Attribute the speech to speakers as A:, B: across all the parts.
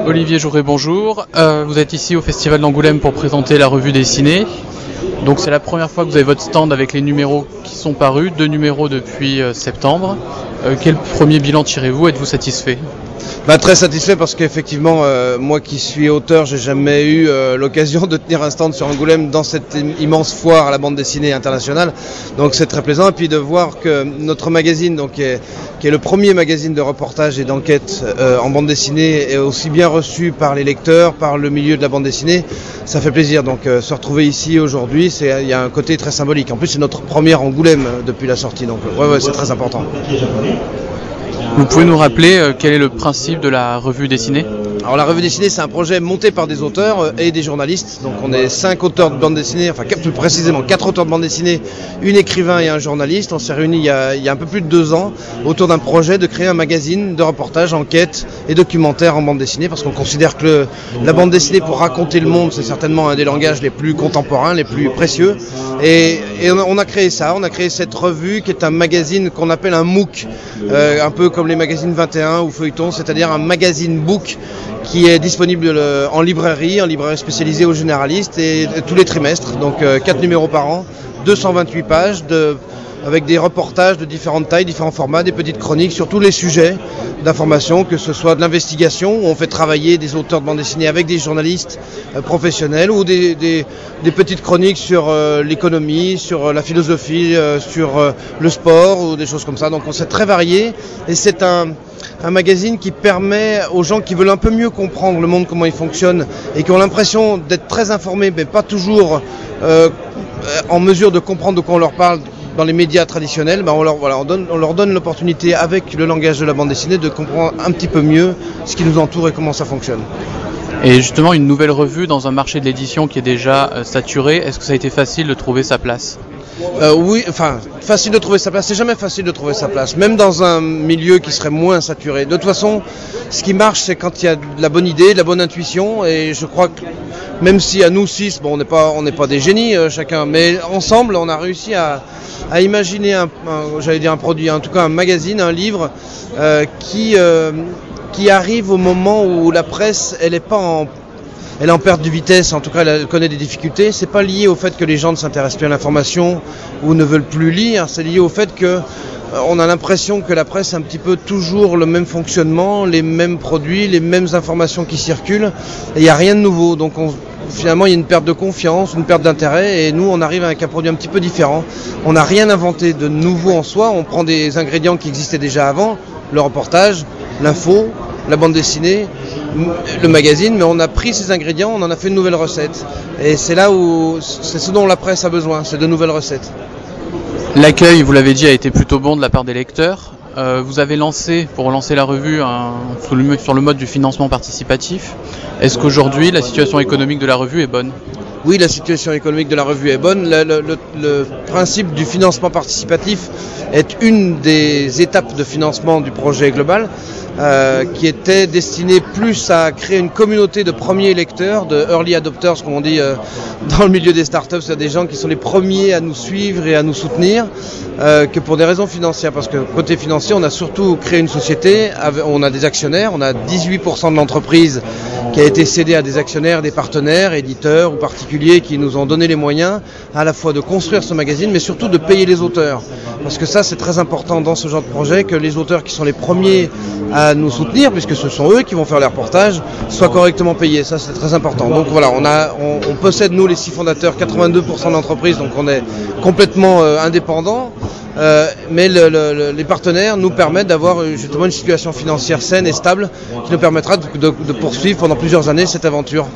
A: Olivier Jouret, bonjour. Vous êtes ici au Festival d'Angoulême pour présenter la revue dessinée. Donc c'est la première fois que vous avez votre stand avec les numéros qui sont parus, 2 numéros depuis septembre. Quel premier bilan tirez-vous? Êtes-vous satisfait?
B: Très satisfait parce qu'effectivement, moi qui suis auteur, j'ai jamais eu l'occasion de tenir un stand sur Angoulême dans cette immense foire à la bande dessinée internationale. Donc c'est très plaisant. Et puis de voir que notre magazine, donc, qui est le premier magazine de reportage et d'enquête en bande dessinée, est aussi bien reçu par les lecteurs, par le milieu de la bande dessinée, ça fait plaisir. Donc se retrouver ici aujourd'hui, il y a un côté très symbolique. En plus, c'est notre première Angoulême depuis la sortie, donc ouais, c'est très important.
A: Vous pouvez nous rappeler quel est le principe de la revue dessinée?
B: Alors la revue dessinée, c'est un projet monté par des auteurs et des journalistes. Donc on est 5 auteurs de bande dessinée, enfin plus précisément 4 auteurs de bande dessinée, une écrivain et un journaliste. On s'est réunis il y a un peu plus de 2 ans autour d'un projet de créer un magazine de reportage, enquête et documentaire en bande dessinée, parce qu'on considère que la bande dessinée pour raconter le monde, c'est certainement un des langages les plus contemporains, les plus précieux. Et on a créé ça, on a créé cette revue qui est un magazine qu'on appelle un MOOC, un peu comme les magazines 21 ou Feuilleton, c'est-à-dire un magazine book qui est disponible en librairie spécialisée aux généralistes et tous les trimestres, donc 4 numéros par an, 228 pages avec des reportages de différentes tailles, différents formats, des petites chroniques sur tous les sujets d'information, que ce soit de l'investigation, où on fait travailler des auteurs de bande dessinée avec des journalistes professionnels, ou des petites chroniques sur l'économie, sur la philosophie, sur le sport, ou des choses comme ça. Donc c'est très varié, et c'est un magazine qui permet aux gens qui veulent un peu mieux comprendre le monde, comment il fonctionne, et qui ont l'impression d'être très informés, mais pas toujours en mesure de comprendre de quoi on leur parle dans les médias traditionnels, on leur donne l'opportunité, avec le langage de la bande dessinée, de comprendre un petit peu mieux ce qui nous entoure et comment ça fonctionne.
A: Et justement, une nouvelle revue dans un marché de l'édition qui est déjà saturé, est-ce que ça a été facile de trouver sa place?
B: Oui, facile de trouver sa place, c'est jamais facile de trouver sa place, même dans un milieu qui serait moins saturé. De toute façon, ce qui marche, c'est quand il y a de la bonne idée, de la bonne intuition, et je crois que même si à nous 6, on n'est pas des génies chacun, mais ensemble, on a réussi à imaginer un produit, en tout cas un magazine, un livre qui arrive au moment où la presse, elle est en perte de vitesse, en tout cas elle connaît des difficultés. C'est pas lié au fait que les gens ne s'intéressent plus à l'information ou ne veulent plus lire, c'est lié au fait que on a l'impression que la presse a un petit peu toujours le même fonctionnement, les mêmes produits, les mêmes informations qui circulent, et il n'y a rien de nouveau. Donc finalement il y a une perte de confiance, une perte d'intérêt, et nous on arrive avec un produit un petit peu différent. On n'a rien inventé de nouveau en soi, on prend des ingrédients qui existaient déjà avant, le reportage, l'info, la bande dessinée, le magazine, mais on a pris ces ingrédients, on en a fait une nouvelle recette. Et c'est là où c'est ce dont la presse a besoin, c'est de nouvelles recettes.
A: L'accueil, vous l'avez dit, a été plutôt bon de la part des lecteurs. Vous avez lancé, pour relancer la revue, sur le mode du financement participatif. Est-ce qu'aujourd'hui, la situation économique de la revue est bonne?
B: Oui, la situation économique de la revue est bonne. Le principe du financement participatif est une des étapes de financement du projet global, qui était destiné plus à créer une communauté de premiers lecteurs, de early adopters, comme on dit dans le milieu des startups, c'est des gens qui sont les premiers à nous suivre et à nous soutenir, que pour des raisons financières. Parce que côté financier, on a surtout créé une société, on a des actionnaires, on a 18% de l'entreprise qui a été cédée à des actionnaires, des partenaires, éditeurs ou particuliers qui nous ont donné les moyens à la fois de construire ce magazine, mais surtout de payer les auteurs. Parce que ça, c'est très important dans ce genre de projet, que les auteurs qui sont les premiers à nous soutenir, puisque ce sont eux qui vont faire les reportages, soient correctement payés. Ça, c'est très important. Donc voilà, on possède, nous, les 6 fondateurs, 82% de l'entreprise, donc on est complètement indépendants. Mais les partenaires nous permettent d'avoir justement une situation financière saine et stable qui nous permettra de poursuivre pendant plusieurs années cette aventure.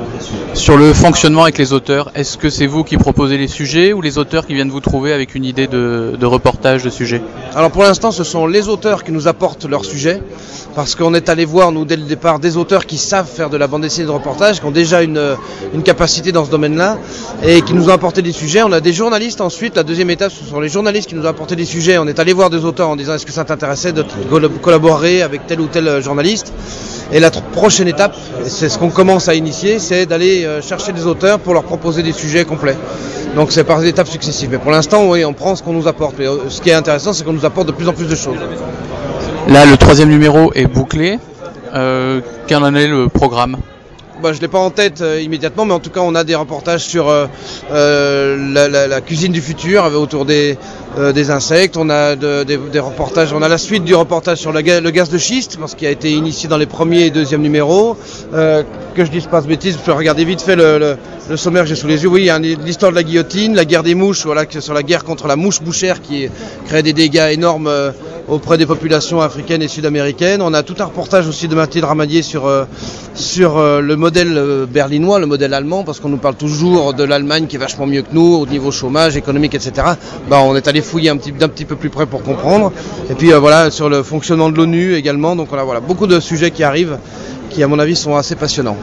A: Sur le fonctionnement avec les auteurs, est-ce que c'est vous qui proposez les sujets ou les auteurs qui viennent vous trouver avec une idée de reportage, de sujet?
B: Alors pour l'instant, ce sont les auteurs qui nous apportent leurs sujets, parce qu'on est allé voir, nous, dès le départ, des auteurs qui savent faire de la bande dessinée de reportage, qui ont déjà une capacité dans ce domaine-là, et qui nous ont apporté des sujets. On a des journalistes ensuite, la deuxième étape, ce sont les journalistes qui nous ont apporté des sujets. On est allé voir des auteurs en disant est-ce que ça t'intéressait de collaborer avec tel ou tel journaliste. Et la prochaine étape, c'est ce qu'on commence à initier, c'est d'aller chercher des auteurs pour leur proposer des sujets complets. Donc c'est par étapes successives. Mais pour l'instant, oui, on prend ce qu'on nous apporte. Mais ce qui est intéressant, c'est qu'on nous apporte de plus en plus de choses.
A: Là, le 3e numéro est bouclé. Quel en est le programme ?
B: Je ne l'ai pas en tête immédiatement, mais en tout cas on a des reportages sur la cuisine du futur autour des insectes. On a des reportages, on a la suite du reportage sur le gaz de schiste, parce qu'il a été initié dans les premiers et deuxièmes numéros. Que je dise pas de bêtises, je peux regarder vite fait le sommaire que j'ai sous les yeux. Oui, il y a l'histoire de la guillotine, la guerre des mouches, voilà, sur la guerre contre la mouche bouchère qui crée des dégâts énormes auprès des populations africaines et sud-américaines. On a tout un reportage aussi de Mathilde Ramadier sur le modèle berlinois, le modèle allemand, parce qu'on nous parle toujours de l'Allemagne qui est vachement mieux que nous au niveau chômage, économique, etc. On est allé fouiller d'un petit peu plus près pour comprendre. Et puis voilà, sur le fonctionnement de l'ONU également. Donc on a voilà, beaucoup de sujets qui arrivent, qui à mon avis sont assez passionnants.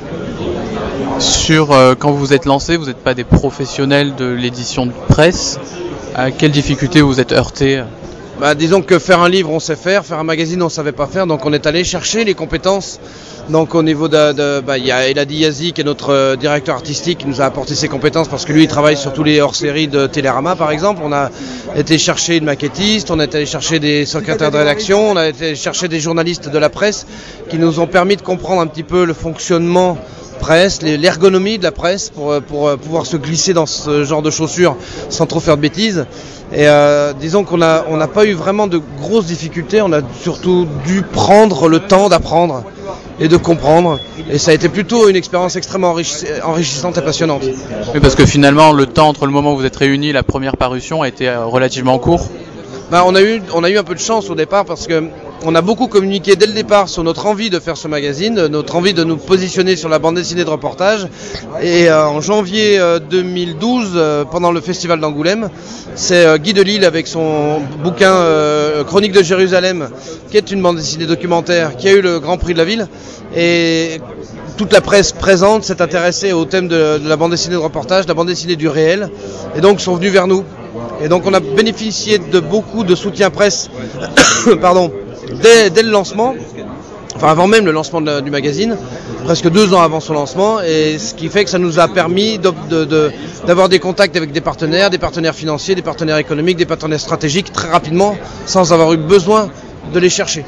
A: Quand vous vous êtes lancé, vous n'êtes pas des professionnels de l'édition de presse. À quelles difficultés vous êtes heurtés ?
B: Disons que faire un livre on sait faire un magazine on ne savait pas faire, donc on est allé chercher les compétences. Donc au niveau il y a Eladi Yazi qui est notre directeur artistique qui nous a apporté ses compétences parce que lui il travaille sur tous les hors-séries de Télérama par exemple. On a été chercher une maquettiste, on a été chercher des secrétaires de rédaction, on a été chercher des journalistes de la presse qui nous ont permis de comprendre un petit peu le fonctionnement presse, l'ergonomie de la presse pour pouvoir se glisser dans ce genre de chaussures sans trop faire de bêtises. Et disons qu'on n'a pas eu vraiment de grosses difficultés, on a surtout dû prendre le temps d'apprendre et de comprendre. Et ça a été plutôt une expérience extrêmement enrichissante et passionnante.
A: Oui, parce que finalement, le temps entre le moment où vous êtes réunis et la première parution a été relativement court.
B: On a eu un peu de chance au départ parce que on a beaucoup communiqué dès le départ sur notre envie de faire ce magazine, notre envie de nous positionner sur la bande dessinée de reportage. Et en janvier 2012, pendant le festival d'Angoulême, c'est Guy Delisle avec son bouquin Chronique de Jérusalem, qui est une bande dessinée documentaire, qui a eu le Grand Prix de la ville. Et toute la presse présente s'est intéressée au thème de la bande dessinée de reportage, de la bande dessinée du réel, et donc sont venus vers nous. Et donc on a bénéficié de beaucoup de soutien presse pardon, dès le lancement, enfin avant même le lancement du magazine, presque 2 ans avant son lancement, et ce qui fait que ça nous a permis d'avoir des contacts avec des partenaires financiers, des partenaires économiques, des partenaires stratégiques très rapidement, sans avoir eu besoin de les chercher.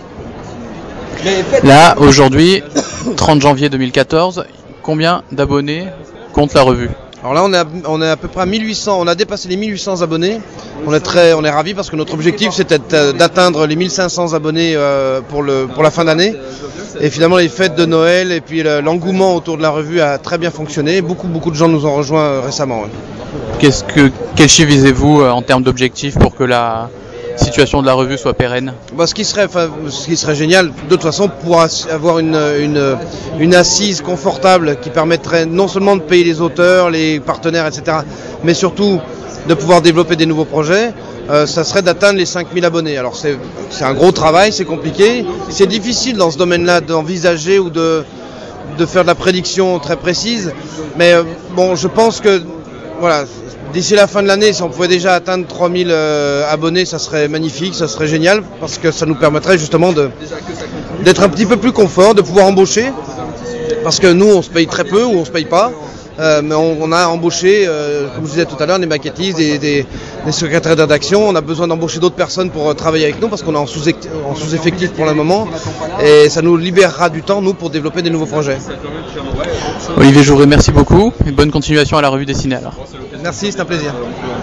A: Là, aujourd'hui, 30 janvier 2014, combien d'abonnés compte la revue ?
B: Alors là, on est à peu près à 1800, on a dépassé les 1800 abonnés. On est ravis parce que notre objectif c'était d'atteindre les 1500 abonnés pour la fin d'année. Et finalement, les fêtes de Noël et puis l'engouement autour de la revue a très bien fonctionné. Beaucoup de gens nous ont rejoints récemment. Ouais.
A: Quel chiffre visez-vous en termes d'objectifs pour que la situation de la revue soit pérenne ?
B: Ce qui serait génial, de toute façon, pour avoir une assise confortable qui permettrait non seulement de payer les auteurs, les partenaires, etc., mais surtout de pouvoir développer des nouveaux projets, ça serait d'atteindre les 5000 abonnés. Alors c'est un gros travail, c'est compliqué, c'est difficile dans ce domaine-là d'envisager ou de faire de la prédiction très précise, mais je pense que voilà. D'ici la fin de l'année, si on pouvait déjà atteindre 3000 abonnés, ça serait magnifique, ça serait génial, parce que ça nous permettrait justement d'être un petit peu plus confort, de pouvoir embaucher, parce que nous on se paye très peu ou on se paye pas, mais on a embauché, comme je disais tout à l'heure, des maquettistes, des secrétaires de rédaction. On a besoin d'embaucher d'autres personnes pour travailler avec nous, parce qu'on est en sous-effectif pour le moment, et ça nous libérera du temps, nous, pour développer des nouveaux projets.
A: Olivier Jouret, merci beaucoup, et bonne continuation à la revue dessinée alors.
B: Merci, c'est un plaisir.